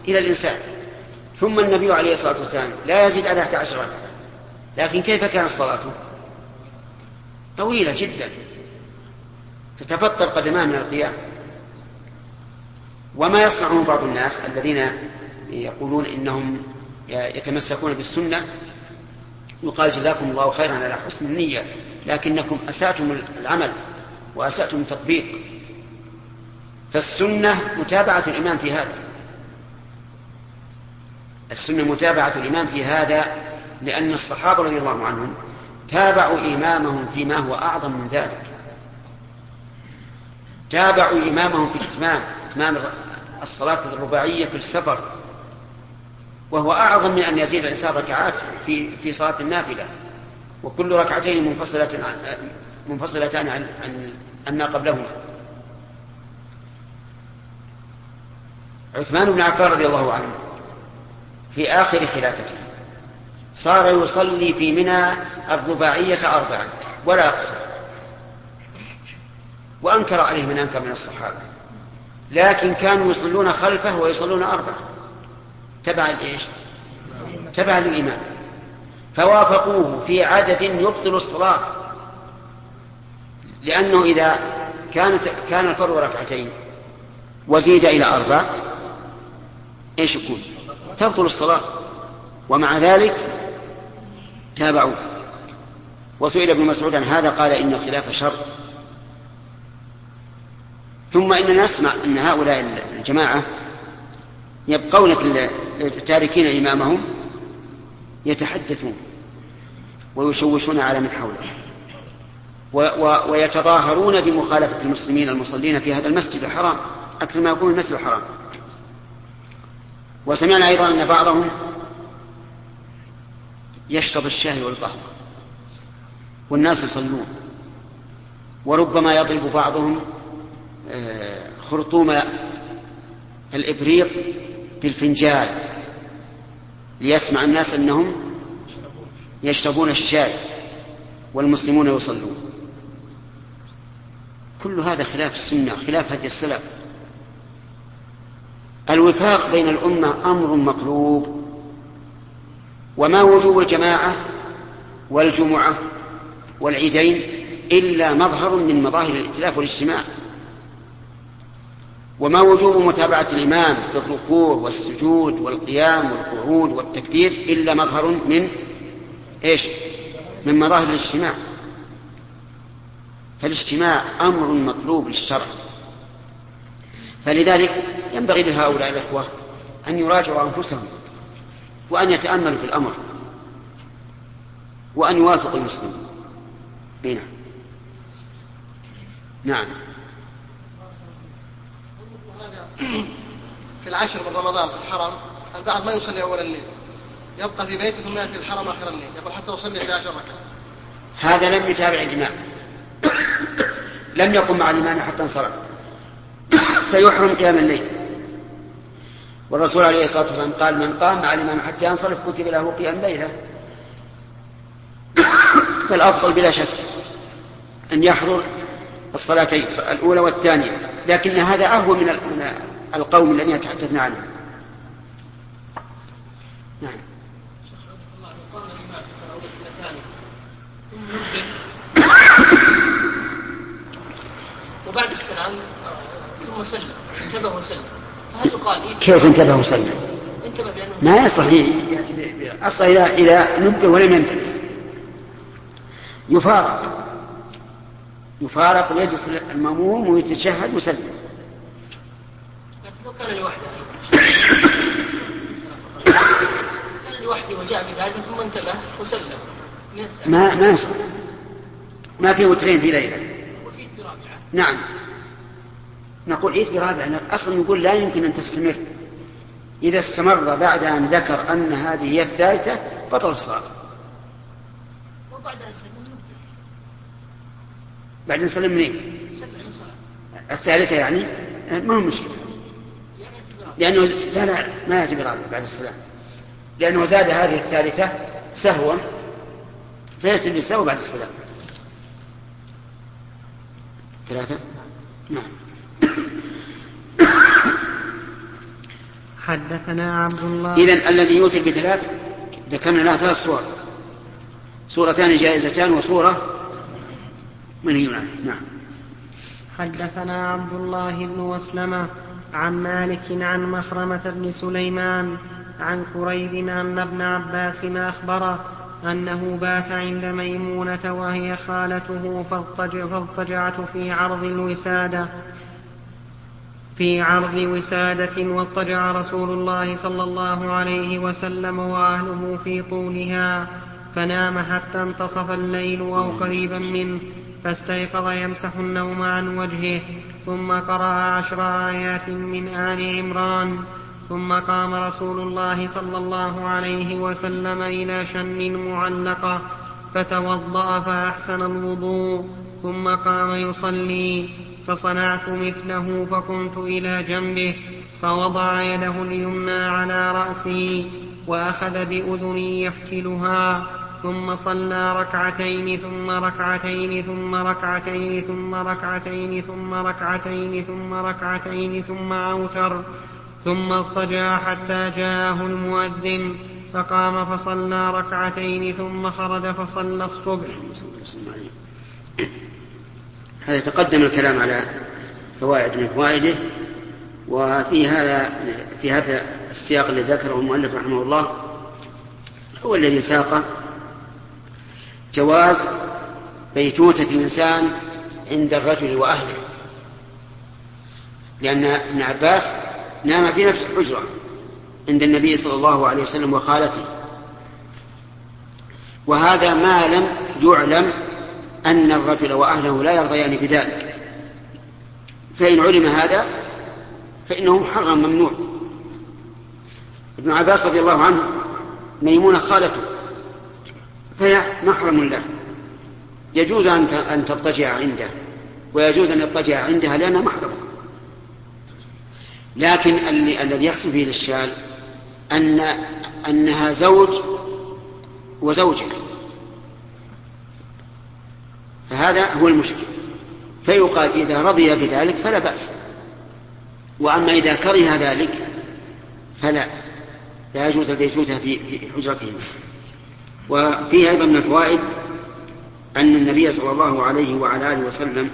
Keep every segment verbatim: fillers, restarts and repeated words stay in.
إلى الإنسان. ثم النبي عليه الصلاة والسلام لا يزيد على أحد عشر ركعة، لكن كيف كانت صلاته؟ طويلة جدا، تتفطر قدماه من القيام. وما يصنعه بعض الناس الذين يقولون إنهم يتمسكون بالسنة، يقال جزاكم الله خيرا على حسن النية، لكنكم أسأتم العمل وأسأتم التطبيق. فالسنة متابعة الإمام في هذا، السنة متابعة الإمام في هذا، لأن الصحابة رضي الله عنهم تابعوا إمامهم فيما هو أعظم من ذلك. تابعوا إمامهم في الإتمام، إتمام الصلاة الرباعية في السفر، وهو أعظم من أن يزيد الإنسان ركعات في في صلاة النافلة، وكل ركعتين منفصلتان منفصلتان عن عن ما قبلهما. عثمان بن عفان رضي الله عنه في آخر خلافته صار يصلي في منى الرباعية أربعا ولا أقصر، وأنكر عليه من أنكر من الصحابة، لكن كانوا يصلون خلفه ويصلون أربعة تبع الإيش؟ تبع الإمام، فوافقوه في عدد يبطل الصلاة، لأنه إذا كانت كان الفرض ركعتين وزيد إلى أربع إيش يكون؟ تبطل الصلاة، ومع ذلك تابعوه. وسئل ابن مسعود عن هذا قال إن الخلاف شر. ثم إننا نسمع أن هؤلاء الجماعة يبقون في التاركين إمامهم يتحدثون ويشوشون على من حوله، ويتظاهرون بمخالفة المسلمين المصلين في هذا المسجد الحرام أكثر ما يكون المسجد الحرام. وسمعنا أيضا أن بعضهم يشرب الشاي والقهوة والناس يصلون، وربما يضرب بعضهم خرطوم الإبريق بالفنجال ليسمع الناس أنهم يشربون الشاي والمسلمون يصلون. كل هذا خلاف السنة، خلاف هدي السلف. الوفاق بين الأمة أمر مطلوب، وما وجوب الجماعة والجمعة والعيدين إلا مظهر من مظاهر الائتلاف والاجتماع، وما وجوب متابعة الإمام في الركوع والسجود والقيام والقعود والتكبير إلا مظهر من إيش؟ من مظاهر الاجتماع. فالاجتماع أمر مطلوب للشرع، فلذلك ينبغي لهؤلاء الأخوة أن يراجعوا أنفسهم وأن يتأملوا في الأمر وأن يوافقوا المسلمين. هنا نعم. في العشر من رمضان في الحرم البعض ما يصلي أول الليل، يبقى في بيته ثم يأتي الحرم آخر الليل، يقول حتى أصلي إحدى عشرة ركعة. هذا لم يتابع الإمام، لم يقم مع الإمام حتى انصرف، فيحرم قيام الليل. والرسول عليه الصلاة والسلام قال من قام مع الإمام حتى ينصرف كتب له قيام ليلة. فالأفضل بلا شك أن يحضر الصلاتين الأولى والثانية، لكن هذا أهون من القوم الذين يتحدثنا عنه. نعم. وبعد السلام ثم سلم، انتبه وسلم، فهل يقال إيه؟ كيف انتبه وسلم؟ انتبه بأنه ما يصح أصلا إذا, إذا نبه ولم ينتبه يفارق يفارق ويجلس المأموم ويتشهد ويسلم. لو كان لوحده كان لوحده وجاء بذلك ثم انتبه وسلم ما ما يصح، ما في وترين في ليلة. نعم نقول عيد برابعة، أصلا نقول لا يمكن أن تستمر. إذا استمر بعد أن ذكر أن هذه هي الثالثة بطل الصلاة. وبعد أن سلم بعد أن سلم منين؟ الثالثة يعني ما هو مشكلة، لأنه لا لا ما يأتي برابعة بعد السلام، لأنه زاد هذه الثالثة سهوا فيأتي بالسهو بعد السلام. ثلاثة. نعم. حدثنا عبد الله. إذن الذي يوتر بثلاث ذكرنا لها ثلاث صور، صورتان جائزتان وصورة منهي عنها. نعم. حدثنا عبد الله بن مسلمة عن مالك عن مخرمة بن سليمان عن كريب أن ابن عباس أخبره أنه بات عند ميمونة وهي خالته فاضطجعت في عرض الوسادة في عرض وسادة واضطجع رسول الله صلى الله عليه وسلم وأهله في طولها فنام حتى انتصف الليل أو قريبا منه فاستيقظ يمسح النوم عن وجهه ثم قرأ عشر آيات من آل عمران ثم قام رسول الله صلى الله عليه وسلم إلى شن معلقة فتوضأ فأحسن الوضوء ثم قام يصلي فصنعت مثله فقمت إلى جنبه فوضع يده اليمنى على رأسي وأخذ بأذني يفتلها ثم صلى ركعتين ثم ركعتين ثم ركعتين ثم ركعتين ثم ركعتين ثم ركعتين ثم أوتر ثم اضطجع حتى جاءه المؤذن فقام فصلى ركعتين ثم خرج فصلى الصبح. هذا تقدم الكلام على فوائد من فوائده، وفي هذا في هذا السياق الذي ذكره المؤلف رحمه الله هو الذي ساق جواز بيتوتة الإنسان عند الرجل وأهله، لأن ابن عباس نام في نفس الحجرة عند النبي صلى الله عليه وسلم وخالته، وهذا ما لم يعلم أن الرجل وأهله لا يرضيان بذلك، فإن علم هذا فإنه محرم ممنوع. ابن عباس رضي الله عنه ميمونة خالته فهي محرم له، يجوز أن تضطجع عنده ويجوز أن يضطجع عندها لأنها محرم. لكن الذي يحصل فيه الإشكال أن أنها زوج وزوجة، فهذا هو المشكل. فيقال إذا رضي بذلك فلا بأس، وأما إذا كره ذلك فلا لا يجوز البيتوتة في حجرتهم. وفيه أيضا من الفوائد أن النبي صلى الله عليه وعلى آله وسلم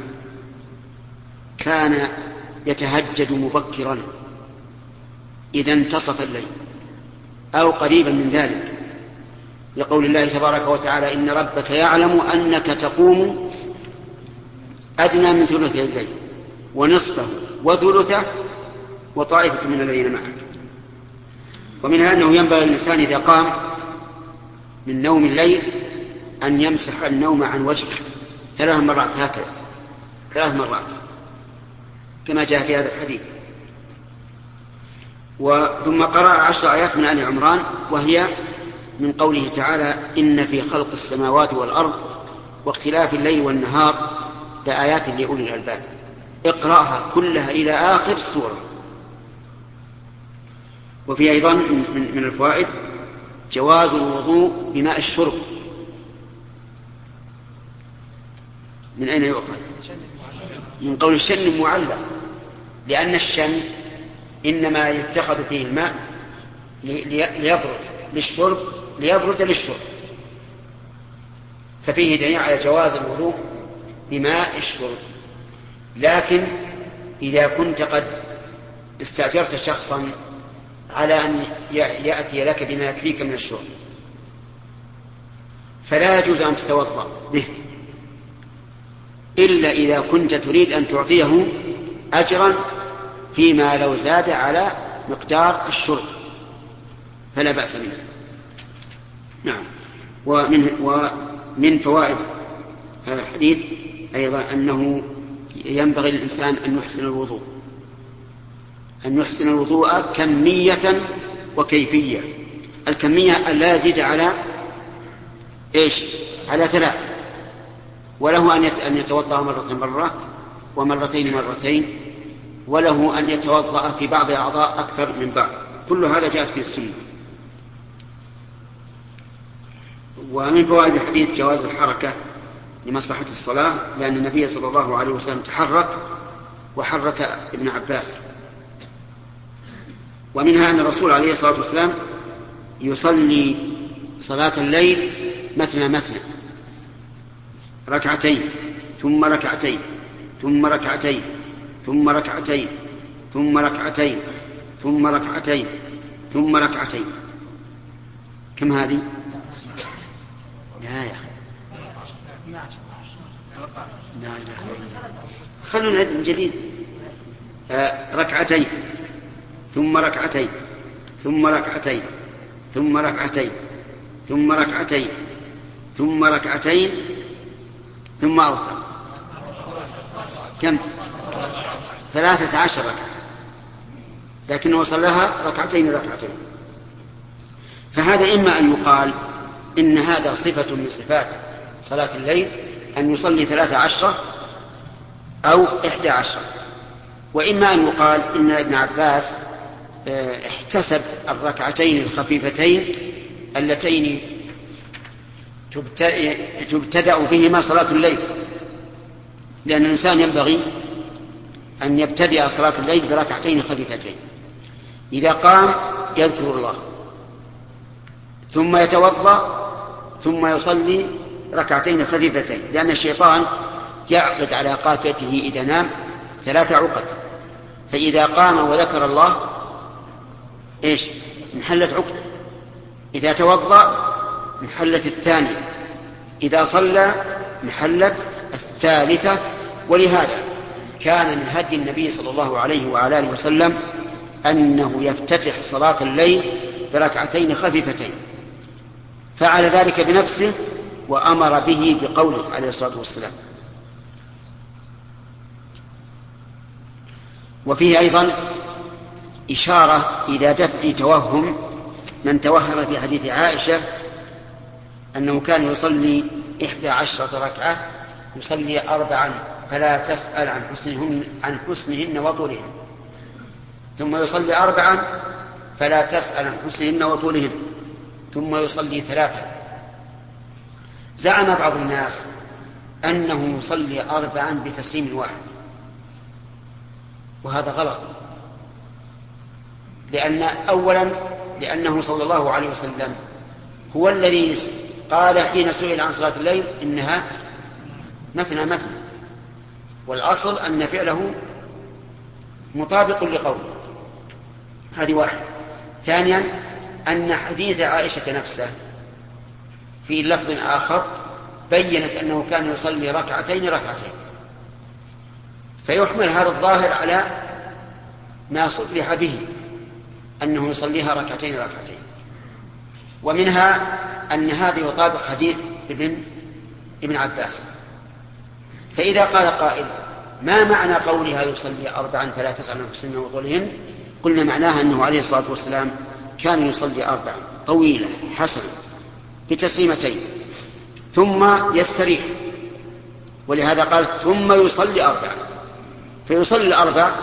كان يتهجد مبكرا إذا انتصف الليل أو قريبا من ذلك، لقول الله تبارك وتعالى إن ربك يعلم أنك تقوم أدنى من ثلث الليل ونصفه وثلثه وطائفة من الذين معك. ومنها أنه ينبغي للإنسان إذا قام من نوم الليل أن يمسح النوم عن وجهه ثلاث مرات هكذا ثلاث مرات كما جاء في هذا الحديث. ثم قرأ عشر آيات من آل عمران وهي من قوله تعالى إن في خلق السماوات والأرض واختلاف الليل والنهار لآيات لأولي الألباب. اقرأها كلها إلى آخر السورة. وفي أيضا من الفوائد جواز الوضوء بماء الشرب. من أين يؤخذ؟ من قول الشن معلق، لأن الشن إنما يتخذ فيه الماء ليبرد للشرب ليبرد للشرب، ففيه دليل على جواز الوضوء بماء الشرب. لكن إذا كنت قد استأجرت شخصا على أن يأتي لك بما يكفيك من الشرب فلا يجوز أن تتوضأ به إلا إذا كنت تريد أن تعطيه أجرا فيما لو زاد على مقدار الشرب فلا بأس منه. نعم. ومن, ومن فوائد هذا الحديث أيضا أنه ينبغي للإنسان أن يحسن الوضوء أن يحسن الوضوء كمية وكيفية. الكمية لا يزيد على إيش؟ على ثلاث، وله أن يتوضأ مرة مرة ومرتين مرتين، وله أن يتوضأ في بعض الأعضاء أكثر من بعض. كل هذا جاءت في السنة. ومن فوائد الحديث جواز الحركة لمصلحة الصلاة، لأن النبي صلى الله عليه وسلم تحرك وحرك ابن عباس ومنها أن الرسول عليه الصلاة والسلام يصلي صلاة الليل مثنى مثنى، ركعتين ثم ركعتين ثم ركعتين ثم ركعتين ثم ركعتين ثم ركعتين ثم ركعتين. كم هذه؟ لا يا أخي لا لا خلونا نعد من جديد. آه ركعتين ثم ركعتين ثم ركعتين ثم ركعتين ثم ركعتين ثم ركعتين ثم أوتر. كم؟ ثلاثة عشر ركعة، لكنه صلىها ركعتين ركعتين. فهذا إما أن يقال إن هذا صفة من صفات صلاة الليل أن يصلي ثلاثة عشرة أو إحدى عشرة، وإما أن يقال إن ابن عباس احتسب الركعتين الخفيفتين اللتين تبتدأ بهما صلاة الليل، لأن الإنسان ينبغي أن يبتدأ صلاة الليل بركعتين خفيفتين. إذا قام يذكر الله ثم يتوضأ ثم يصلي ركعتين خفيفتين، لأن الشيطان يعقد على قافيته إذا نام ثلاث عقد، فإذا قام وذكر الله إيش؟ انحلت عقدة، إذا توضأ انحلت الثانية، إذا صلى انحلت الثالثة. ولهذا كان من هدي النبي صلى الله عليه وعلى آله وسلم أنه يفتتح صلاة الليل بركعتين خفيفتين، فعل ذلك بنفسه وأمر به بقوله عليه الصلاة والسلام. وفيه أيضا إشارة إلى دفع توهم من توهم في حديث عائشة أنه كان يصلي إحدى عشرة ركعة، يصلي أربعا فلا تسأل عن حسنهن, عن حسنهن وطولهن، ثم يصلي أربعا فلا تسأل عن حسنهن وطولهن، ثم يصلي ثلاثا. زعم بعض الناس أنه يصلي أربعا بتسليم واحد، وهذا غلط، لأن أولا لأنه صلى الله عليه وسلم هو الذي قال حين سئل عن صلاة الليل إنها مثنى مثنى، والأصل أن فعله مطابق لقوله. هذه واحد. ثانيا أن حديث عائشة نفسه في لفظ آخر بيّنت أنه كان يصلي ركعتين ركعتين، فيحمل هذا الظاهر على ما صرح به أنه يصليها ركعتين ركعتين. ومنها أن هذا يطابق حديث ابن ابن عباس. فإذا قال قائل ما معنى قولها يصلي أربعا فلا تسأل عن حسنهن وطولهن، قلنا معناها أنه عليه الصلاة والسلام كان يصلي أربعا طويلة حسنة بتسليمتين ثم يستريح، ولهذا قال ثم يصلي أربعا، فيصلي الأربع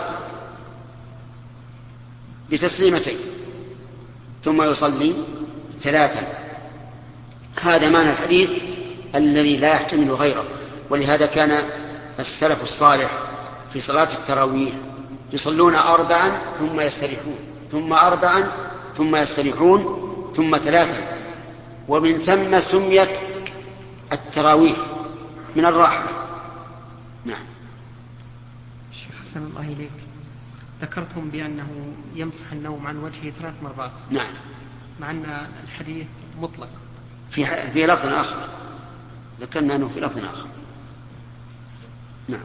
بتسليمتين ثم يصلي ثلاثا. هذا معنى الحديث الذي لا يحتمل غيره. ولهذا كان السلف الصالح في صلاة التراويح يصلون أربعا ثم يستريحون، ثم أربعا ثم يستريحون، ثم ثلاثا، ومن ثم سميت التراويح من الراحة. نعم. الشيخ حسن الله إليك، ذكرتم بأنه يمسح النوم عن وجهه ثلاث مرات. نعم. مع أن الحديث مطلق في في لفظ آخر، ذكرنا أنه في لفظ آخر. نعم.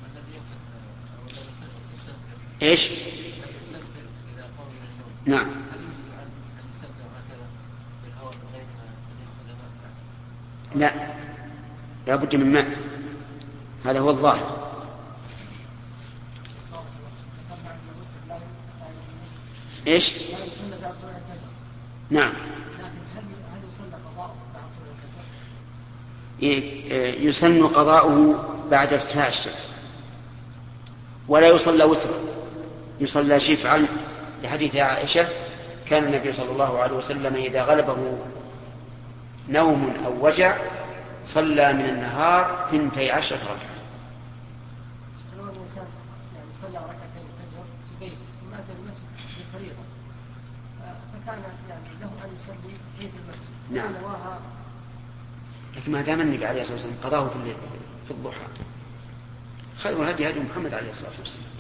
إيش؟ نعم. لا، لا بد من ماء، هذا هو الظاهر. إيش؟ نعم. يسن قضاؤه بعد ارتفاع الشمس، ولا يصلى وترا، يصلى شفعا، لحديث عائشة كان النبي صلى الله عليه وسلم إذا غلبه نوم أو وجع صلى من النهار ثنتي عشرة ركعة. لو الإنسان يعني صلى ركعتين الفجر في بيته ثم أتى المسجد بفريضة كان يعني له أن يصلي في المسجد. نعم. لكن ما دام النبي عليه الصلاة والسلام قضاه في الضحى، خير الهدي هدي محمد عليه الصلاة والسلام.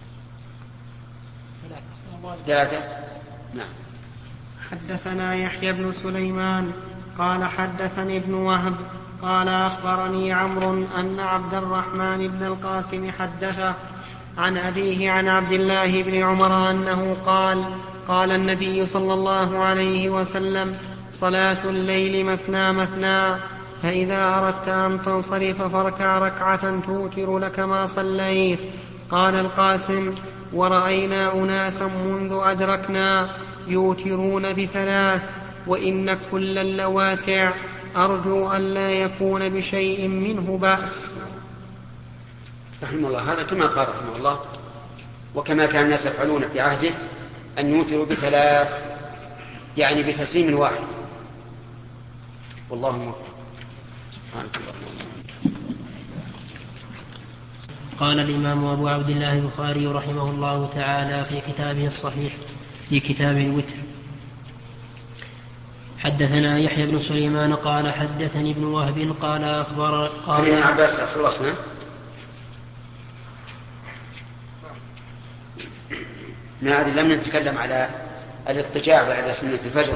ثلاثة. نعم. حدثنا يحيى بن سليمان قال حدثني ابن وهب قال أخبرني عمرو أن عبد الرحمن بن القاسم حدثه عن أبيه عن عبد الله بن عمر أنه قال قال النبي صلى الله عليه وسلم: صلاة الليل مثنى مثنى، فإذا أردت أن تنصرف فاركع ركعة توتر لك ما صليت. قال القاسم: ورأينا أناسا منذ أدركنا يوترون بثلاث، وإن كلا لواسع، أرجو أن لا يكون بشيء منه بأس. رحمه الله. هذا كما قال رحمه الله، وكما كان الناس يفعلون في عهده أن يوتروا بثلاث، يعني بتسليم واحد. والله موفق. سبحانك اللهم. قال الإمام أبو عبد الله البخاري رحمه الله تعالى في كتابه الصحيح في كتاب الوتر: حدثنا يحيى بن سليمان قال حدثني ابن وهب قال أخبر قال ابن عباس. خلصنا. ما أدري لم نتكلم على الاضطجاع بعد سنة الفجر،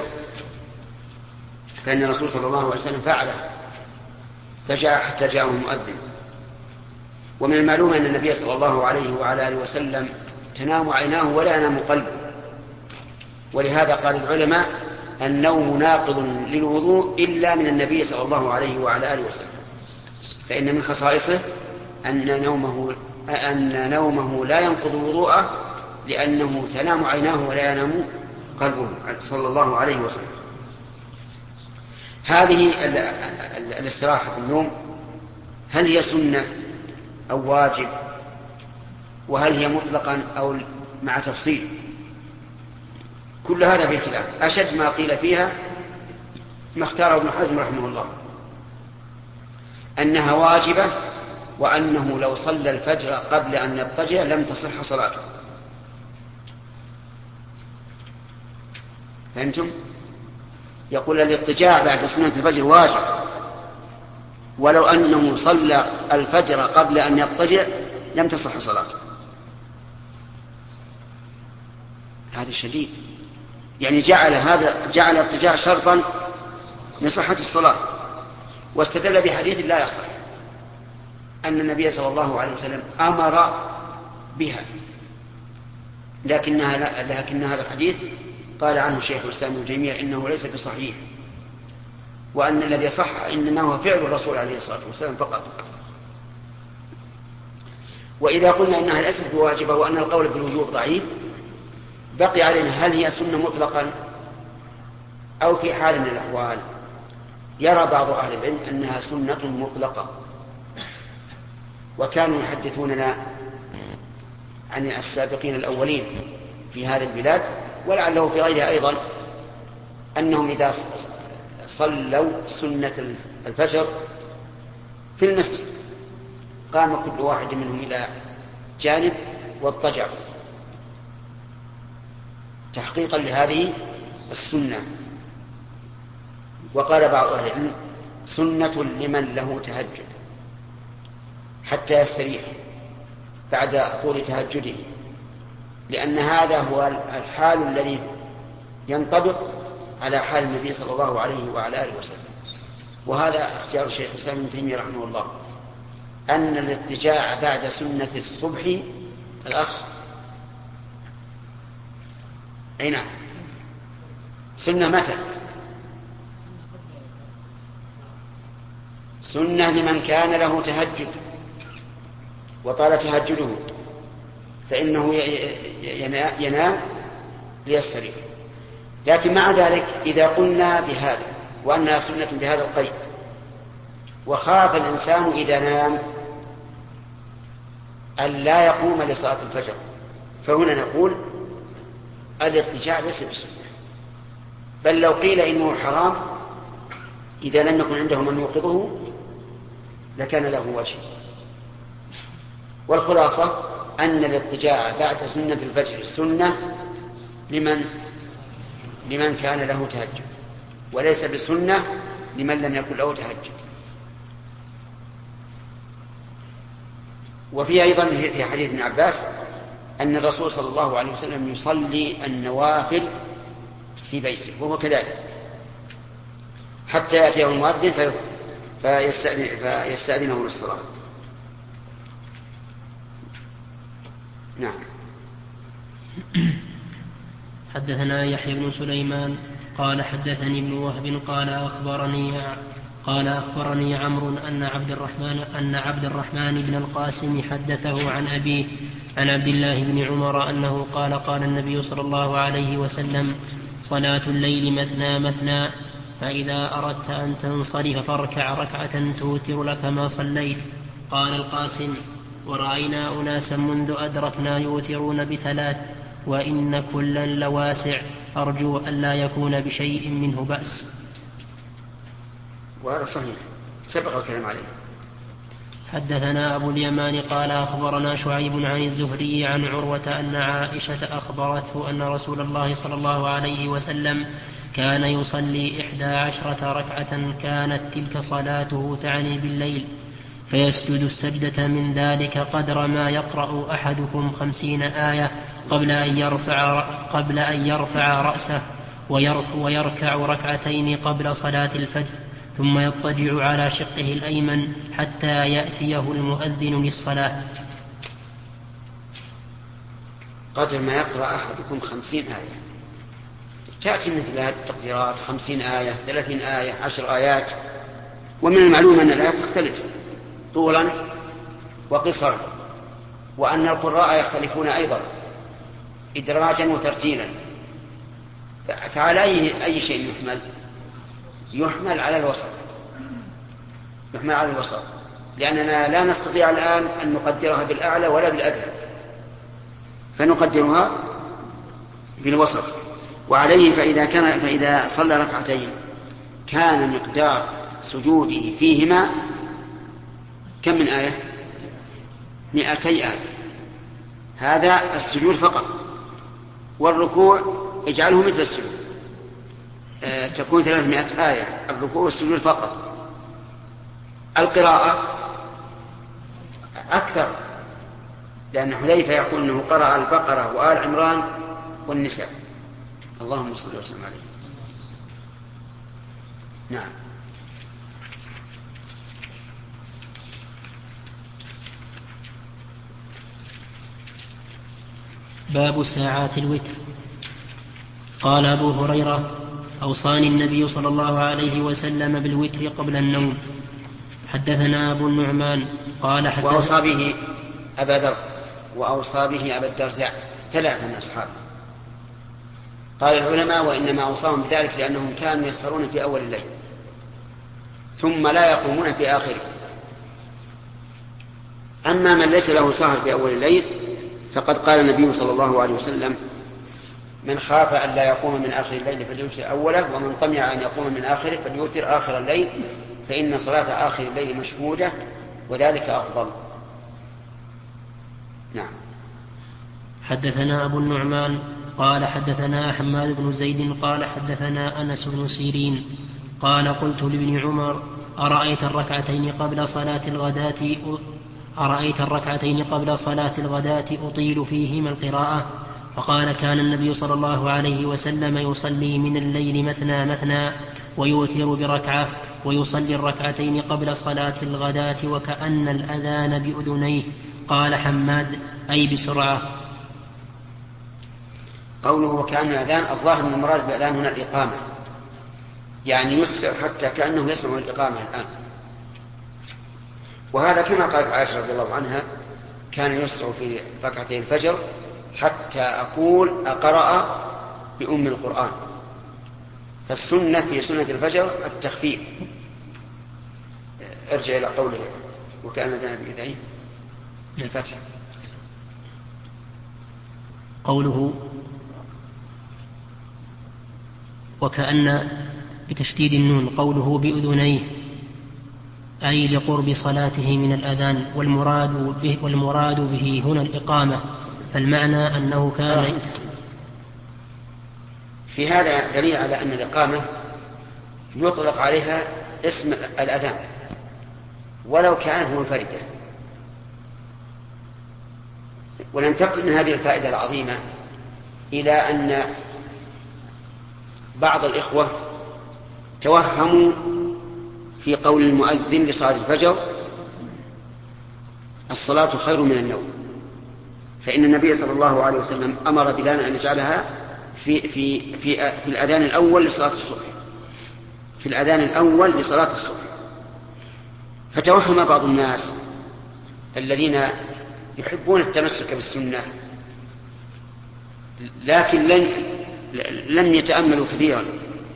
فإن الرسول صلى الله عليه وسلم فعله، اضطجع حتى جاءه المؤذن. ومن المعلوم أن النبي صلى الله عليه وعلى آله وسلم تنام عيناه ولا ينام قلبه، ولهذا قال العلماء: النوم ناقض للوضوء إلا من النبي صلى الله عليه وعلى آله وسلم، فإن من خصائصه أن نومه, أن نومه لا ينقض وضوءه، لأنه تنام عيناه ولا ينام قلبه صلى الله عليه وسلم. هذه الاستراحة في النوم هل هي سنة أو واجب؟ وهل هي مطلقا أو مع تفصيل؟ كل هذا في خلاف. أشد ما قيل فيها ما اختاره ابن حزم رحمه الله، أنها واجبة، وأنه لو صلى الفجر قبل أن يضطجع لم تصح صلاته. فهمتم؟ يقول الاضطجاع بعد سنة الفجر واجب، ولو أنه صلى الفجر قبل أن يضطجع لم تصح صلاته. هذا شديد، يعني جعل هذا جعل الاضطجاع شرطا لصحة الصلاة، واستدل بحديث لا يصح أن النبي صلى الله عليه وسلم أمر بها، لكنها لكن هذا الحديث قال عنه الشيخ الإسلام ابن تيمية إنه ليس بصحيح، وأن الذي صح إنما هو فعل الرسول عليه الصلاة والسلام فقط. وإذا قلنا إنها ليست بواجبة وأن القول بالوجوب ضعيف، بقي علينا هل هي سنة مطلقا أو في حال من الأحوال. يرى بعض أهل العلم أنها سنة مطلقة، وكانوا يحدثوننا عن السابقين الأولين في هذه البلاد ولعله في غيرها أيضا، أنهم إذا صلوا سنة الفجر في المسجد قام كل واحد منهم إلى جانب واضطجع تحقيقا لهذه السنة. وقال بعض أهل العلم سنة لمن له تهجد حتى يستريح بعد طول تهجده، لأن هذا هو الحال الذي ينطبق على حال النبي صلى الله عليه وعلى آله وسلم. وهذا اختيار الشيخ الإسلام ابن تيمية رحمه الله، أن الاضطجاع بعد سنة الصبح الأخ أي نعم سنة متى؟ سنة لمن كان له تهجد وطال تهجده فإنه ينام ليستريح. لكن مع ذلك إذا قلنا بهذا وأنها سنة بهذا القيد وخاف الإنسان إذا نام أن لا يقوم لصلاة الفجر، فهنا نقول الاضطجاع ليس بسنة، بل لو قيل إنه حرام إذا لم يكن عنده من يوقظه لكان له وجه. لمن كان له تهجد، وليس بسنة لمن لم يكن له تهجد. وفي أيضا في حديث ابن عباس أن الرسول صلى الله عليه وسلم يصلي النوافل في بيته وهو كذلك حتى يأتيه المؤذن فيستأذنه للصلاة. نعم. حدثنا يحيى بن سليمان قال حدثني ابن وهب قال أخبرني قال أخبرني عمرو أن عبد الرحمن أن عبد الرحمن بن القاسم حدثه عن أبيه عن عبد الله بن عمر أنه قال قال النبي صلى الله عليه وسلم: صلاة الليل مثنى مثنى، فإذا أردت أن تنصرف فاركع ركعة توتر لك ما صليت. قال القاسم: ورأينا أناسا منذ أدركنا يوترون بثلاث، وإن كلا لواسع، أرجو أن لا يكون بشيء منه بأس. وهذا صحيح، سبق الكلام عليه. حدثنا أبو اليمان قال أخبرنا شعيب عن الزهري عن عروة أن عائشة أخبرته أن رسول الله صلى الله عليه وسلم كان يصلي إحدى عشرة ركعة كانت تلك صلاته تعني بالليل، فيسجد السجدة من ذلك قدر ما يقرأ أحدكم خمسين آية قبل أن يرفع, قبل أن يرفع رأسه، ويركع ركعتين قبل صلاة الفجر، ثم يضطجع على شقه الأيمن حتى يأتيه المؤذن للصلاة. قدر ما يقرأ أحدكم خمسين آية، تأتي مثل هذه التقديرات: خمسين آية، ثلاثين آية، عشر آيات. ومن المعلوم أن الآيات تختلف طولا وقصرا، وأن القراء يختلفون أيضا إدراجا وترتيلا. فعلى أي, أي شيء يحمل؟ يحمل على الوسط، يحمل على الوسط، لأننا لا نستطيع الآن أن نقدرها بالأعلى ولا بالأدنى، فنقدرها بالوسط. وعليه فإذا, كان فإذا صلى ركعتين كان مقدار سجوده فيهما كم من آية؟ مئتي آية. هذا السجود فقط، والركوع اجعله مثل السجود، أه تكون ثلاثمائة آية الركوع والسجود فقط. القراءة أكثر، لأن حذيفة يقول أنه قرأ البقرة وآل عمران والنساء. اللهم صل وسلم عليه. نعم. باب ساعات الوتر. قال أبو هريرة: أوصاني النبي صلى الله عليه وسلم بالوتر قبل النوم. حدثنا أبو النعمان قال حدثنا وأوصى به أبا ذر وأوصى به أبا الدرداء، ثلاثة من أصحابه. قال العلماء: وإنما أوصاهم بذلك لأنهم كانوا يسهرون في أول الليل ثم لا يقومون في آخره. أما من ليس له سهر في أول الليل فقد قال النبي صلى الله عليه وسلم: من خاف أن لا يقوم من آخر الليل فليوتر أوله، ومن طمع أن يقوم من آخره فليوتر آخر الليل، فإن صلاة آخر الليل مشهودة وذلك أفضل. نعم. حدثنا أبو النعمان قال حدثنا حماد بن زيد قال حدثنا أنس بن سيرين قال: قلت لابن عمر: أرأيت الركعتين قبل صلاة الغداة أرأيت الركعتين قبل صلاة الغداة أطيل فيهما القراءة؟ فقال: كان النبي صلى الله عليه وسلم يصلي من الليل مثنى مثنى ويوتر بركعة، ويصلي الركعتين قبل صلاة الغداة وكأن الأذان بأذنيه. قال حماد: أي بسرعة. قوله وكأن الأذان، الظاهر من المراد بالأذان هنا الإقامة، يعني يسرع حتى كأنه يسمع الإقامة الآن. وهذا كما قالت عائشة رضي الله عنها: كان يسرع في ركعتي الفجر حتى أقول أقرأ بأم القرآن. فالسنة في سنة الفجر التخفيف. ارجع إلى قوله وكأن الأذان بأذنيه الفتح. قوله وكأن بتشديد النون، قوله بأذنيه أي لقرب صلاته من الأذان، والمراد به, والمراد به هنا الإقامة، فالمعنى أنه كان في هذا دليل على أن الإقامة يطلق عليها اسم الأذان ولو كانت منفردة. وننتقل من هذه الفائدة العظيمة إلى أن بعض الإخوة توهموا في قول المؤذن لصلاة الفجر الصلاة خير من النوم، فإن النبي صلى الله عليه وسلم أمر بلال أن يجعلها في, في, في, في الأذان الأول لصلاة الصبح في الأذان الأول لصلاة الصبح. فتوهم بعض الناس الذين يحبون التمسك بالسنة لكن لن لم يتأملوا كثيرا،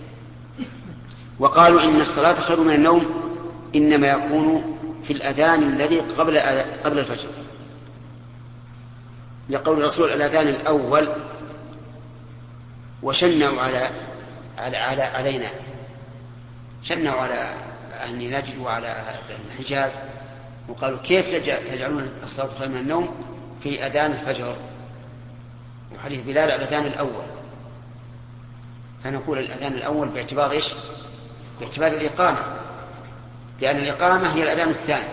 وقالوا إن الصلاة خير من النوم إنما يكون في الأذان الذي قبل قبل الفجر، لقول الرسول الأذان الأول وشنوا على على على علينا شنوا على أهل نجد وعلى الحجاز وقالوا كيف تجعلون الصلاة خير من النوم في أذان الفجر وحديث بلال الأذان الأول. فنقول الأذان الأول باعتبار إيش؟ باعتبار الإقامة، لأن الإقامة هي الأذان الثاني،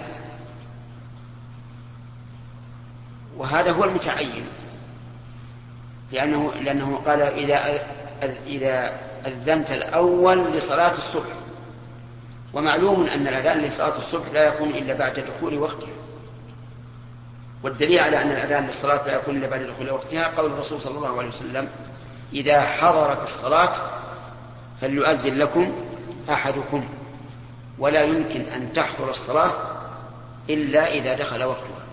وهذا هو المتعين، لأنه, لأنه قال إذا, إذا أذنت الأول لصلاة الصبح، ومعلوم أن الأذان لصلاة الصبح لا يكون إلا بعد دخول وقتها، والدليل على أن الأذان للصلاة لا يكون إلا بعد دخول وقتها قول الرسول صلى الله عليه وسلم إذا حضرت الصلاة فليؤذن لكم أحدكم، ولا يمكن أن تحضر الصلاة إلا إذا دخل وقتها.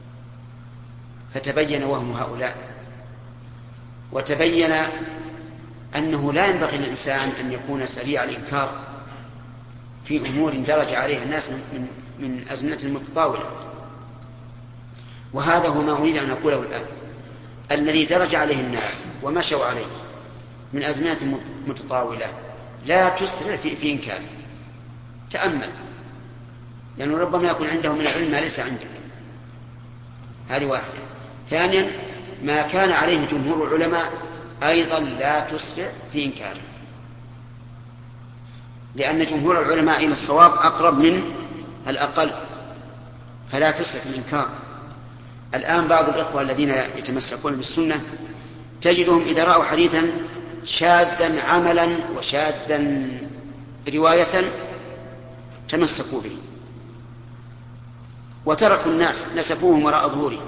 فتبين وهم هؤلاء، وتبين أنه لا ينبغي للإنسان أن يكون سريع الإنكار في أمور درج عليها الناس من, من أزمنة متطاولة. وهذا هو ما أريد أن أقوله الآن، الذي درج عليه الناس ومشوا عليه من أزمنة متطاولة لا تسرع في, في إنكاره، تأمل، لأنه ربما يكون عندهم من العلم ما ليس عندك. هذه واحدة. ثانيا ما كان عليه جمهور العلماء أيضا لا تسرع في إنكاره، لأن جمهور العلماء إلى الصواب أقرب من الأقل، فلا تسرع في الإنكار. الآن بعض الإخوة الذين يتمسكون بالسنة تجدهم إذا رأوا حديثا شاذا عملا وشاذا رواية تمسكوا به، وتركوا الناس نسفوهم وراء ظهورهم،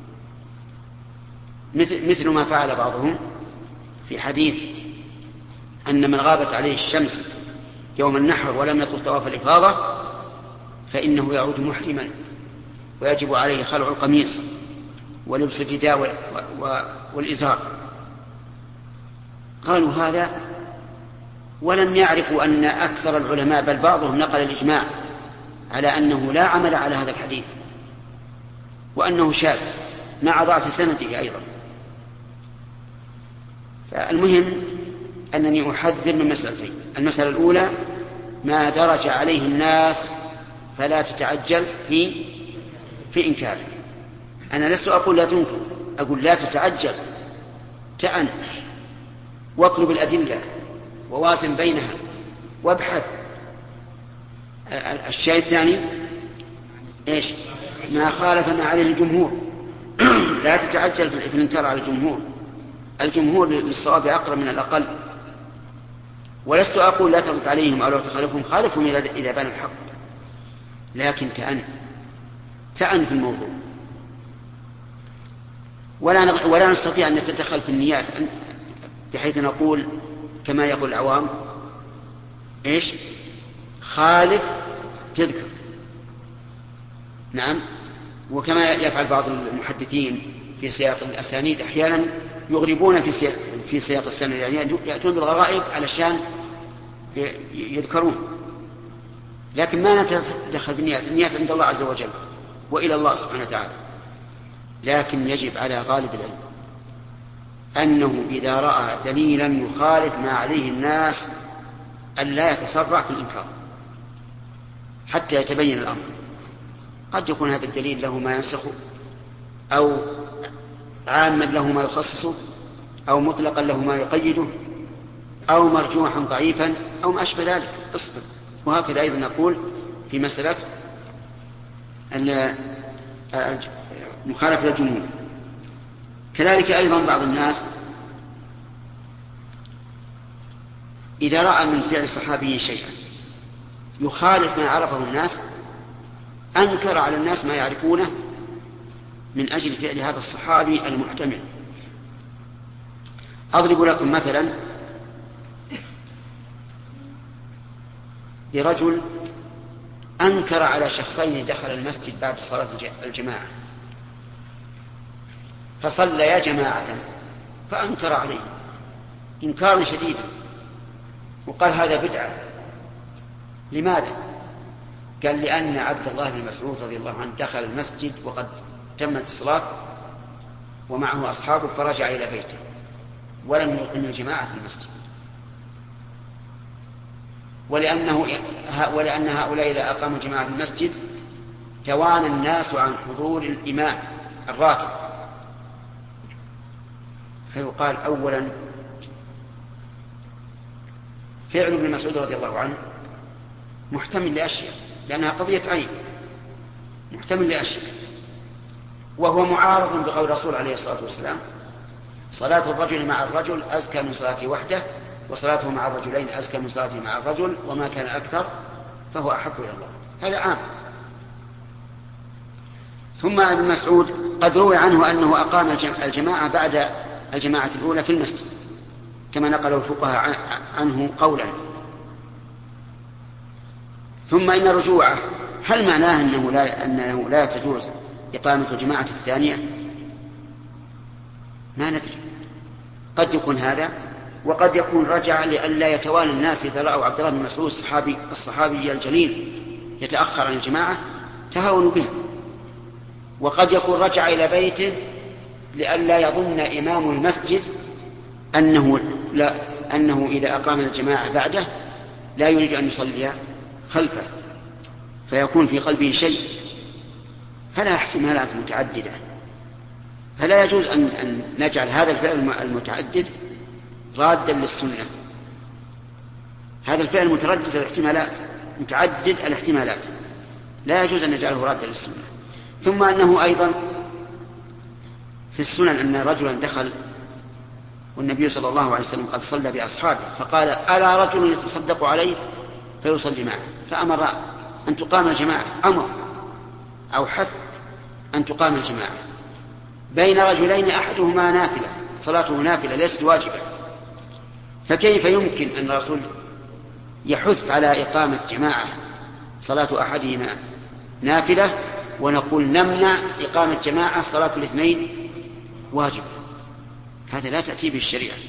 مثل, مثل ما فعل بعضهم في حديث أن من غابت عليه الشمس يوم النحر ولم يطل طواف الإفاضة فإنه يعود محرما ويجب عليه خلع القميص ولبس الرداء والإزار. قالوا هذا ولم يعرفوا أن أكثر العلماء بل بعضهم نقل الإجماع على أنه لا عمل على هذا الحديث وأنه شاذ مع ضعف سنده أيضا. فالمهم أنني أحذر من مسألتين: المسألة الأولى ما درج عليه الناس فلا تتعجل في في إنكاره. أنا لست أقول لا تنكر، أقول لا تتعجل، تأن واطلب الأدلة ووازن بينها وابحث. الشيء الثاني إيش؟ ما خالف ما عليه الجمهور. لا تتعجل في الإنكار على الجمهور، الجمهور للصواب أقرب من الأقل. ولست أقول لا ترد عليهم أو لا تخالفهم، خالفهم إذا بان الحق، لكن تأن تأن في الموضوع. ولا ولا نستطيع أن نتدخل في النيات بحيث نقول كما يقول العوام إيش؟ خالف تذكر. نعم، وكما يفعل بعض المحدثين في سياق الأسانيد أحيانا يغربون في سياق, في سياق السند، يعني يأتون بالغرائب علشان يذكرون، لكن ما نتدخل في النيات. النيات عند الله عز وجل وإلى الله سبحانه وتعالى. لكن يجب على غالب العلم أنه إذا رأى دليلا يخالف ما عليه الناس أن لا يتسرع في الإنكار حتى يتبين الأمر. قد يكون هذا الدليل له ما ينسخه، أو عاما له ما يخصصه، أو مطلقا له ما يقيده، أو مرجوحا ضعيفا أو ما أشبه ذلك اصبر. وهكذا أيضا نقول في مسألة مخالفة الجمهور. كذلك أيضا بعض الناس إذا رأى من فعل صحابي شيئا يخالف ما عرفه الناس أنكر على الناس ما يعرفونه من أجل فعل هذا الصحابي المحتمل. أضرب لكم مثلا لرجل أنكر على شخصين دخل المسجد بعد صلاة الجماعة فصليا جماعة فأنكر عليه إنكارا شديدا وقال هذا بدعة. لماذا؟ قال لأن عبد الله بن مسعود رضي الله عنه دخل المسجد وقد تمت الصلاة ومعه أصحابه فرجع إلى بيته ولم يقم الجماعة في المسجد، ولأنه ولأن هؤلاء إذا أقاموا الجماعة في المسجد توانى الناس عن حضور الإمام الراتب. فيقال أولا فعل ابن مسعود رضي الله عنه محتمل لأشياء لأنها قضية عين، محتمل لأشياء، وهو معارض بقول الرسول عليه الصلاة والسلام صلاة الرجل مع الرجل أزكى من صلاته وحده وصلاته مع الرجلين أزكى من صلاته مع الرجل وما كان أكثر فهو أحب إلى الله. هذا عام. ثم ابن مسعود قد روي عنه أنه أقام الجماعة بعد الجماعة الأولى في المسجد كما نقله الفقهاء عنه قولا. ثم إن رجوعه هل معناه أنه لا, أنه لا تجوز إقامة الجماعة الثانية؟ ما ندري، قد يكون هذا وقد يكون رجع لئلا يتوالى الناس إذا رأوا عبد الله بن مسعود الصحابي, الصحابي الجليل يتأخر عن الجماعة تهاونوا بها، وقد يكون رجع إلى بيته لئلا يظن إمام المسجد أنه, لا أنه إذا أقام الجماعة بعده لا يريد أن يصلي خلفه فيكون في قلبه شيء، فلا احتمالات متعددة. فلا يجوز أن, أن نجعل هذا الفعل المتعدد رادا للسنة. هذا الفعل متردد الاحتمالات متعدد الاحتمالات لا يجوز أن نجعله رادا للسنة. ثم أنه أيضا في السنن أن رجلا دخل والنبي صلى الله عليه وسلم قد صلى بأصحابه فقال ألا رجل يتصدق عليه فيصلي معه، فأمر أن تقام الجماعة، أمر أو حث أن تقام الجماعة بين رجلين أحدهما نافلة، صلاته نافلة ليست واجبة، فكيف يمكن أن الرسول يحث على إقامة جماعة صلاة أحدهما نافلة ونقول نمنع إقامة جماعة صلاة الاثنين واجبة؟ هذا لا تأتي به الشريعة.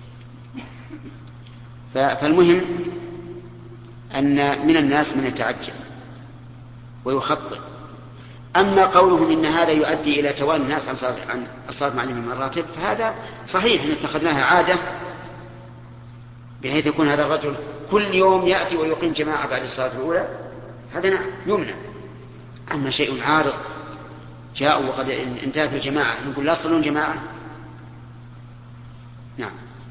فالمهم أن من الناس من يتعجل ويخطئ. أما قولهم إن هذا يؤدي إلى توالي الناس عن الصلاة مع الإمام الراتب فهذا صحيح إن اتخذناها عادة بحيث يكون هذا الرجل كل يوم يأتي ويقيم جماعة بعد الصلاة الأولى، هذا نعم يمنع. أما شيء عارض جاءوا وقد انتهت الجماعة نقول لا تصلون جماعة؟ نعم.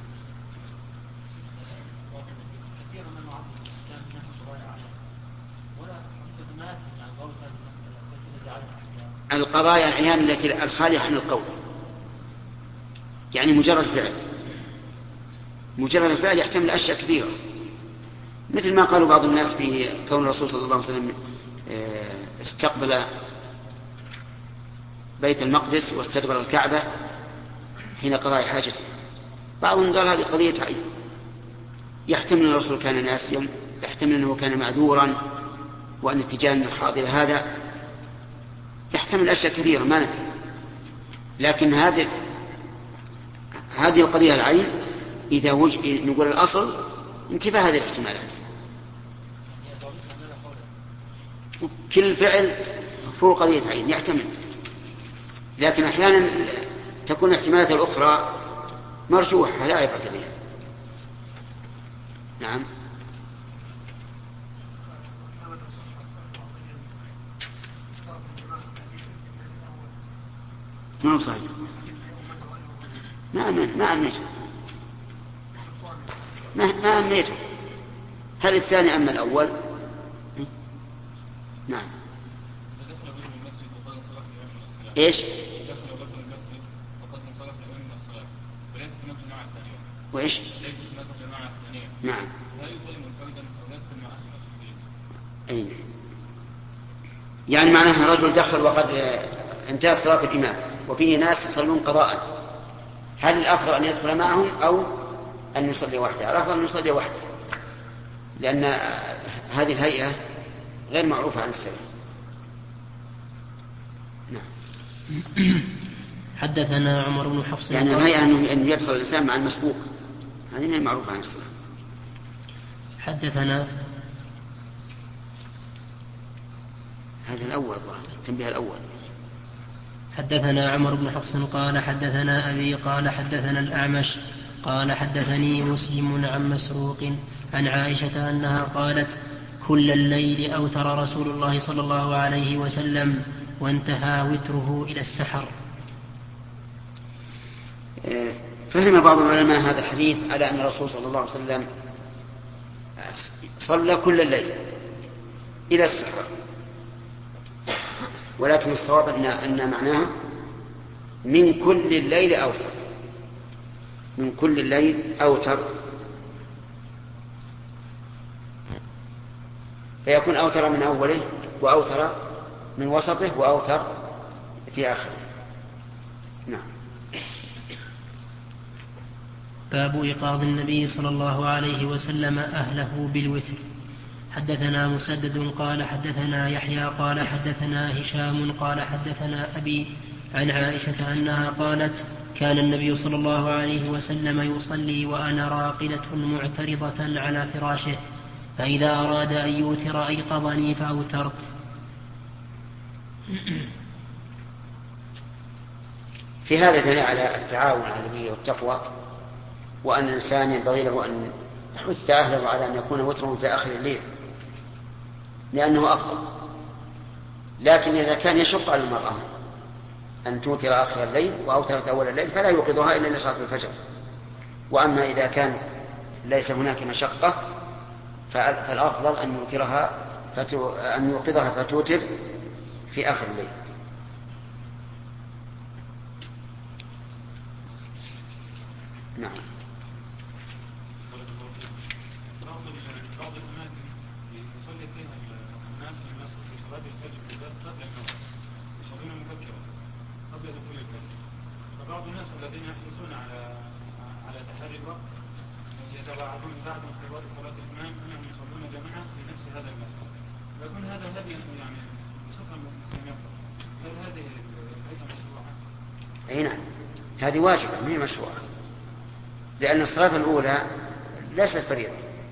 القضايا العيان التي الخالية عن القول، يعني مجرد فعل، مجرد الفعل يحتمل أشياء كثيرة، مثل ما قالوا بعض الناس في كون الرسول صلى الله عليه وسلم استقبل بيت المقدس واستدبر الكعبة حين قضاء حاجته. بعضهم قال هذه قضية عين، يحتمل أن الرسول كان ناسيا، يحتمل أنه كان معذورا وأن اتجاه الحاضر هذا، يحتمل أشياء كثيرة ما ندري. لكن هذه هذه القضية العين إذا وج... نقول الأصل انتفاء هذه الاحتمالات. كل فعل فوق قضية عين يحتمل، لكن أحيانا تكون الاحتمالات الأخرى مرجوحة لا عبرة بها. نعم. ما هو صحيح، ما أمن ما أمنت ما, ما أميته. هل الثاني أما الأول؟ نعم. إيش؟ وإيش؟ نعم. أي. يعني معناها رجل دخل وقد انتهت صلاة الإمام وفيه ناس يصلون قضاء، هل الأفضل أن يدخل معهم أو أن يصلي وحده؟ الأفضل أن يصلي وحده، لأن هذه الهيئة غير معروفة عن السلف. نعم. حدثنا عمر بن حفص يعني الهيئة أن يدخل الإنسان مع المسبوق، هذه غير معروفة عن السلف. حدثنا هذا الأول، التنبيه الأول. حدثنا عمر بن حفص قال حدثنا أبي قال حدثنا الأعمش قال حدثني مسلم عن مسروق عن عائشة أنها قالت: كل الليل أوتر رسول الله صلى الله عليه وسلم وانتهى وتره إلى السحر. فهم بعض العلماء هذا الحديث على أن الرسول صلى الله عليه وسلم صلى كل الليل إلى السحر، ولكن الصواب أن, أن معناها من كل الليل أوتر، من كل الليل أوتر، فيكون أوتر من أوله وأوتر من وسطه وأوتر في آخره. نعم. باب إيقاظ النبي صلى الله عليه وسلم أهله بالوتر. حدثنا مسدد قال حدثنا يحيى قال حدثنا هشام قال حدثنا أبي عن عائشة أنها قالت: كان النبي صلى الله عليه وسلم يصلي وأنا راقدة معترضة على فراشه، فإذا أراد أن يوتر أيقظني فأوترت. في هذا دليل على التعاون على البر والتقوى، وأن الإنسان ينبغي له أن يحث أهله على أن يكون وترهم في آخر الليل لأنه أفضل. لكن إذا كان يشق على المرأة أن توتر آخر الليل وأوترت أول الليل فلا يوقظها إلا لصلاة الفجر. وأما إذا كان ليس هناك مشقة فالأفضل أن يوترها فتو... أن يوقظها فتوتر في آخر الليل. نعم. يصلي فيها الناس في المسجد في صلاة الفجر قبل النوم، يصلون مبكرا قبل دخول الفجر. فبعض الناس الذين يحرصون على على تحري الوقت يتباعدون بعد انقضاء صلاة الإمام أنهم يصلون جماعة في نفس هذا المسجد. يكون هذا هدي يعني بصفة مستمرة. هل هذه الهيئة مشروعة؟ أي نعم، هذه واجبة ما هي مشروعة، لأن الصلاة الأولى ليست فريضة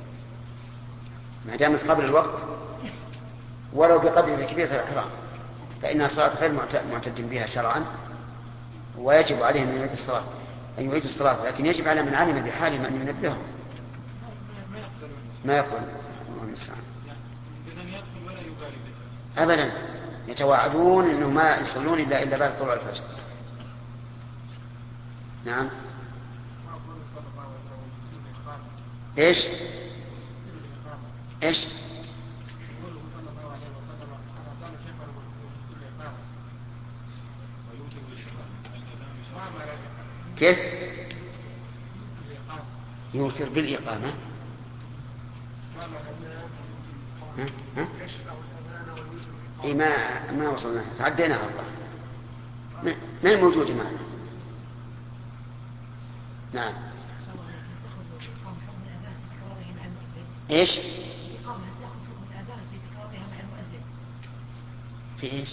ما دامت قبل الوقت ولو بقدر تكبيرة الإحرام، فإنها صلاة غير معتد بها شرعا، ويجب عليهم أن يعيد الصلاة أن يعيد الصلاة لكن يجب على من علم بحالهم أن ينبههم. ما يقبل الله المستعان. أبدا، يتواعدون أنه ما يصلون إلا إلا بعد طلوع الفجر. نعم. إيش إيش كيف يوتر بالإقامة؟ ها؟ ها؟ إيه ما ما وصلنا تعدينا الله ما ما هي موجودة معنا. نعم. إيش؟ في إيش؟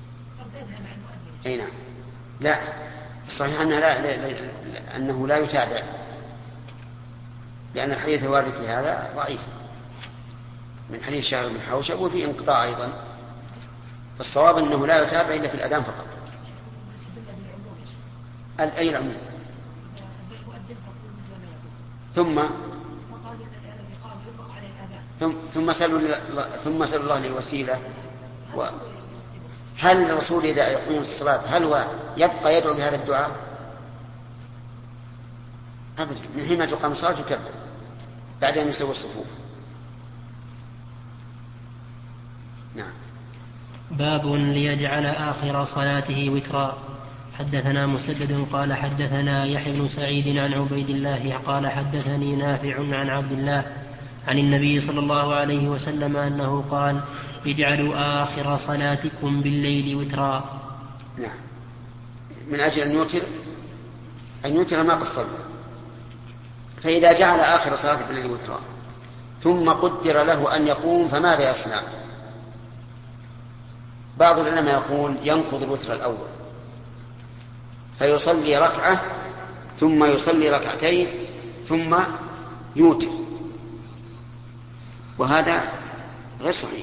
أي نعم. لا الصحيح أنه لا, لا, لا أنه لا يتابع، لأن الحديث الوارد في هذا ضعيف من حديث شهر بن حوشب وفي انقطاع أيضا، فالصواب أنه لا يتابع إلا في الأذان فقط. أي العموم. ثم ثم ثم سألوا ثم سأل الله لي وسيلة. هل الرسول إذا يقوم الصلاة هل هو يبقى يدعو بهذا الدعاء؟ أبدا، من حين تقام الصلاة يكبر بعد أن يسوي الصفوف. نعم. باب ليجعل آخر صلاته وترا. حدثنا مسدد قال حدثنا يحيى بن سعيد عن عبيد الله قال حدثني نافع عن عبد الله عن النبي صلى الله عليه وسلم أنه قال اجعلوا آخر صلاتكم بالليل وترا. نعم. من أجل أن يوتر أن يوتر ما قد صلى. فإذا جعل آخر صلاته بالليل وترا ثم قدر له أن يقوم فماذا يصنع؟ بعض العلماء يقول ينقض الوتر الأول فيصلي ركعة ثم يصلي ركعتين ثم يوتر، وهذا غير صحيح،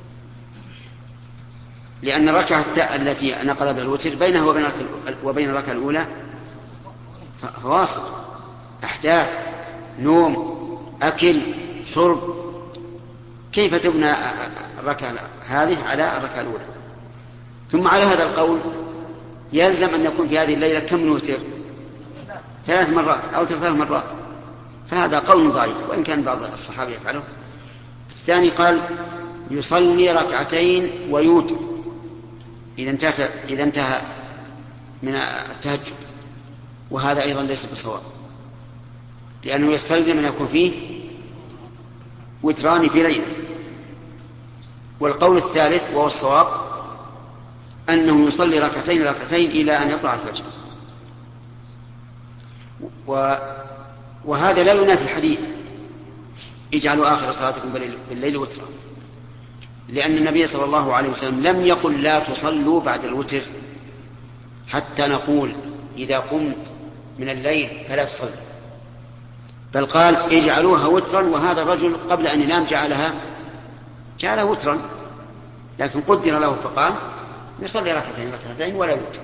لأن الركعة التي نقل بها الوتر بينه وبين الركعة الأولى فواصل، أحداث، نوم، أكل، شرب، كيف تبنى الركعة هذه على الركعة الأولى؟ ثم على هذا القول يلزم أن يكون في هذه الليلة كم نوتر؟ ثلاث مرات أو ثلاث مرات، فهذا قول ضعيف وإن كان بعض الصحابة يفعله. الثاني قال يصلي ركعتين ويوتر إذا انتهى, إذا انتهى من التهجد، وهذا أيضا ليس بصواب، لأنه يستلزم أن يكون فيه وتران في ليلة. والقول الثالث وهو الصواب أنه يصلي ركعتين ركعتين إلى أن يطلع الفجر، و... وهذا لا ينافي الحديث اجعلوا آخر صلاتكم بالليل وترا، لأن النبي صلى الله عليه وسلم لم يقل لا تصلوا بعد الوتر حتى نقول إذا قمت من الليل فلا تصلي، بل قال اجعلوها وترا، وهذا الرجل قبل أن ينام جعلها جعلها وترا، لكن قدر له فقال يصلي ركعتين ركعتين ولا وتر.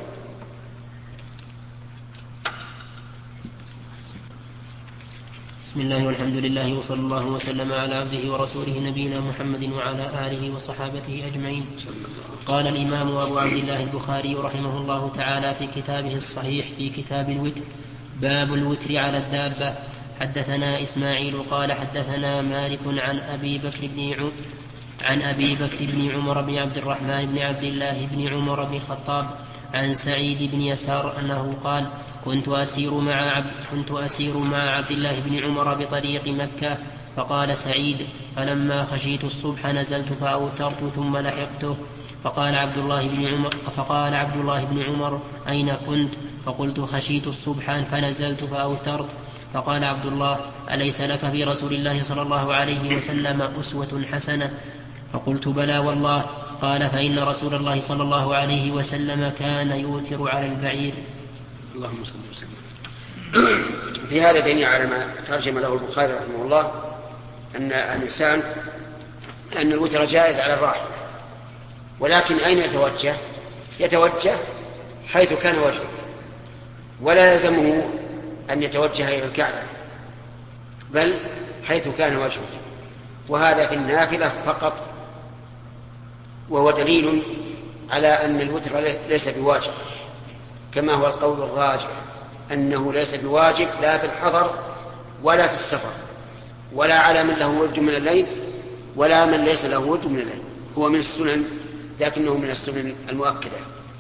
بسم الله والحمد لله وصلى الله وسلم على عبده ورسوله نبينا محمد وعلى آله وصحابته أجمعين. قال الإمام أبو عبد الله البخاري رحمه الله تعالى في كتابه الصحيح في كتاب الوتر باب الوتر على الدابة. حدثنا إسماعيل قال حدثنا مالك عن أبي بكر بن عمر عن أبي بكر بن عمر بن عبد الرحمن بن عبد الله بن عمر بن الخطاب عن سعيد بن يسار أنه قال كنت أسير مع عبد, كنت أسير مع عبد الله بن عمر بطريق مكة، فقال سعيد فلما خشيت الصبح نزلت فأوترت ثم لحقته، فقال عبد الله بن عمر فقال عبد الله بن عمر أين كنت؟ فقلت خشيت الصبح فنزلت فأوترت، فقال عبد الله أليس لك في رسول الله صلى الله عليه وسلم أسوة حسنة؟ فقلت بلى والله. قال فإن رسول الله صلى الله عليه وسلم كان يوتر على البعير. اللهم صل وسلم. في هذا دليل على ما ترجم له البخاري رحمه الله أن الإنسان أن الوتر جائز على الراحل، ولكن أين يتوجه؟ يتوجه حيث كان وجهه، ولا يلزمه أن يتوجه إلى الكعبة، بل حيث كان وجهه، وهذا في النافلة فقط، وهو دليل على أن الوتر ليس بواجب، كما هو القول الراجح أنه ليس بواجب لا في الحضر ولا في السفر، ولا على من له ود من الليل ولا من ليس له ود من الليل، هو من السنن لكنه من السنن المؤكدة.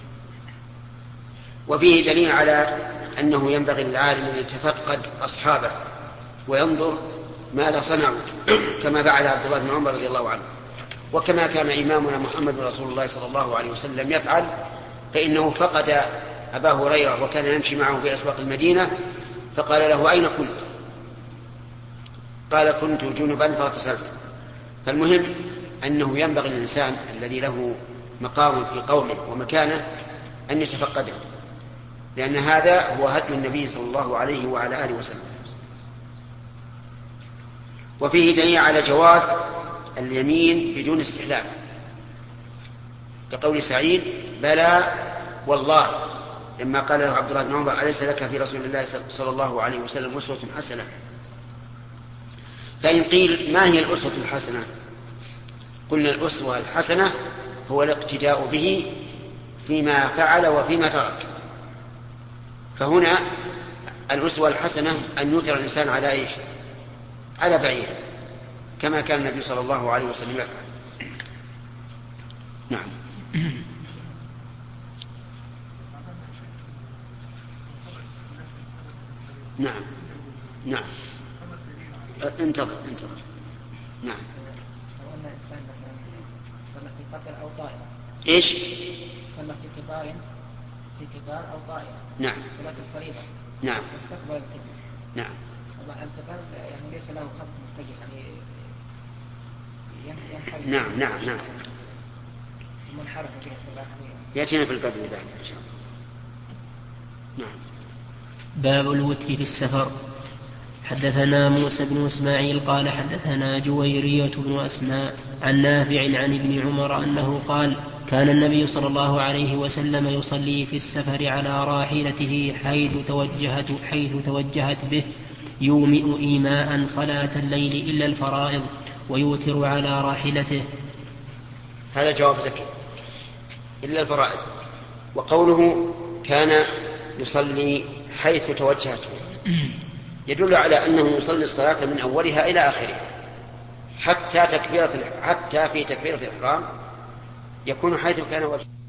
وفيه دليل على أنه ينبغي للعالم أن يتفقد أصحابه وينظر ماذا صنعوا، كما فعل عبد الله بن عمر رضي الله عنه، وكما كان إمامنا محمد رسول الله صلى الله عليه وسلم يفعل، فإنه فقد أبا هريرة وكان يمشي معه في أسواق المدينة، فقال له أين كنت؟ قال كنت جنبا فاغتسلت. فالمهم أنه ينبغي للإنسان الذي له مقام في قومه ومكانه أن يتفقده، لأن هذا هو هدي النبي صلى الله عليه وعلى آله وسلم. وفيه دليل على جواز اليمين بدون استحلال، كقول سعيد بلى والله لما قال له عبد الله بن عمر أليس لك في رسول الله صلى الله عليه وسلم أسوة حسنة؟ فإن قيل ما هي الأسوة الحسنة؟ قلنا الأسوة الحسنة هو الاقتداء به فيما فعل وفيما ترك. فهنا الأسوة الحسنة أن يوتر الإنسان على إيش؟ على بعيره كما كان النبي صلى الله عليه وسلم يفعل. نعم. نعم نعم انتظر انتظر. نعم. لو أن إنسان مثلا صلى في قطر أو طائرة. إيش؟ صلى في قطار في قطار أو طائرة. نعم. صلاة الفريضة. نعم. واستقبل القبلة. نعم. طبعا القطار يعني ليس له خط متجه يعني ينحرف. نعم نعم نعم. منحرف به القبلة. يأتينا في الباب بعد إن شاء الله. نعم. باب الوتر في السفر. حدثنا موسى بن إسماعيل قال حدثنا جويرية بن أسماء عن نافع عن ابن عمر أنه قال كان النبي صلى الله عليه وسلم يصلي في السفر على راحلته حيث توجهت, حيث توجهت به يومئ إيماء صلاة الليل إلا الفرائض ويوتر على راحلته. هذا جواب زكي إلا الفرائض. وقوله كان يصلي حيث توجهت يدل على أنه يصلي الصلاة من أولها إلى آخرها حتى تكبيرة حتى في تكبيرة الإحرام يكون حيث كان وجهه.